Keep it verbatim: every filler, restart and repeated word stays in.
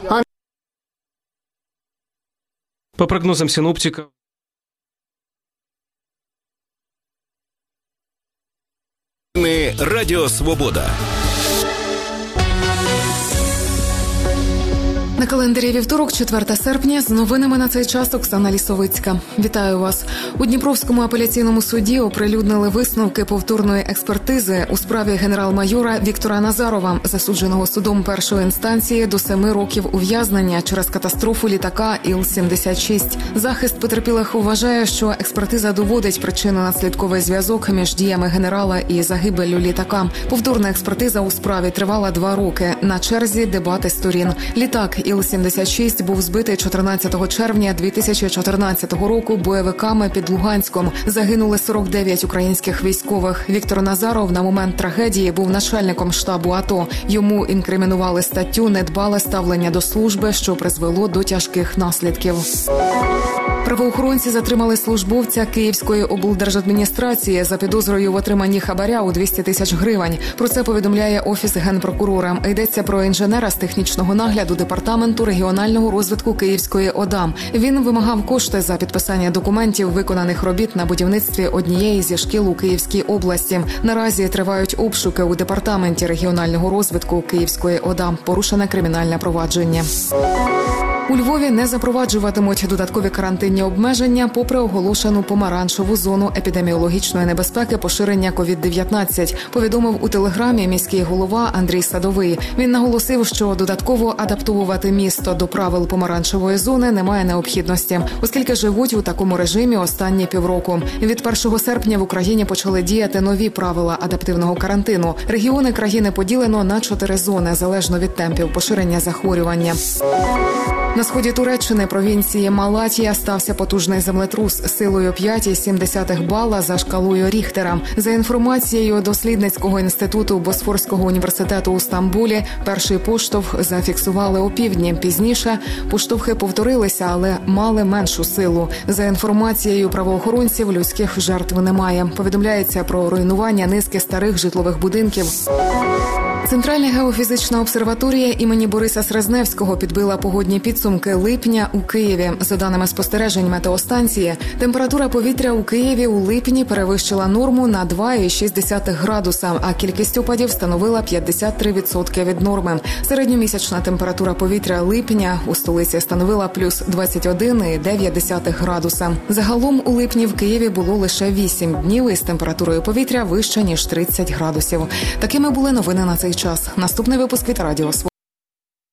По прогнозам синоптиков, Радіо Свобода. На календарі вівторок, четвертого серпня, з новинами на цей час Оксана Лісовицька. Вітаю вас. У Дніпровському апеляційному суді оприлюднили висновки повторної експертизи у справі генерал-майора Віктора Назарова, засудженого судом першої інстанції до семи років ув'язнення через катастрофу літака Іл сімдесят шість. Захист потерпілих вважає, що експертиза доводить причинно-наслідковий зв'язок між діями генерала і загибеллю літака. Повторна експертиза у справі тривала два роки. На черзі дебати сторін. Літак Іл сімдесят шість був збитий чотирнадцятого червня дві тисячі чотирнадцятого року бойовиками під Луганськом. Загинули сорок дев'ять українських військових. Віктор Назаров на момент трагедії був начальником штабу АТО. Йому інкримінували статтю «Недбале ставлення до служби», що призвело до тяжких наслідків. Правоохоронці затримали службовця Київської облдержадміністрації за підозрою в отриманні хабаря у двісті тисяч гривень. Про це повідомляє Офіс Генпрокурора. Йдеться про інженера з технічного нагляду Департаменту регіонального розвитку Київської ОДА. Він вимагав кошти за підписання документів виконаних робіт на будівництві однієї зі шкіл у Київській області. Наразі тривають обшуки у Департаменті регіонального розвитку Київської ОДА. Порушене кримінальне провадження. У Львові не запроваджуватимуть додаткові карантинні обмеження попри оголошену помаранчеву зону епідеміологічної небезпеки поширення ковід дев'ятнадцять, повідомив у телеграмі міський голова Андрій Садовий. Він наголосив, що додатково адаптовувати місто до правил помаранчевої зони немає необхідності, оскільки живуть у такому режимі останні півроку. Від першого серпня в Україні почали діяти нові правила адаптивного карантину. Регіони країни поділено на чотири зони, залежно від темпів поширення захворювання. На сході Туреччини, провінції Малатія, стався потужний землетрус силою п'ять цілих сім десятих бала за шкалою Ріхтера. За інформацією Дослідницького інституту Босфорського університету у Стамбулі, перший поштовх зафіксували опівдні. Пізніше поштовхи повторилися, але мали меншу силу. За інформацією правоохоронців, людських жертв немає. Повідомляється про руйнування низки старих житлових будинків. Центральна геофізична обсерваторія імені Бориса Срезневського підбила погодні підсумки липня у Києві. За даними спостережень метеостанції, температура повітря у Києві у липні перевищила норму на два цілих шість десятих градуса, а кількість опадів становила п'ятдесят три відсотки від норми. Середньомісячна температура повітря липня у столиці становила плюс двадцять один цілих дев'ять десятих градуса. Загалом у липні в Києві було лише вісім днів із температурою повітря вище, ніж тридцять градусів. Такими були новини на цей час. Наступний випуск від Радіо Свобода.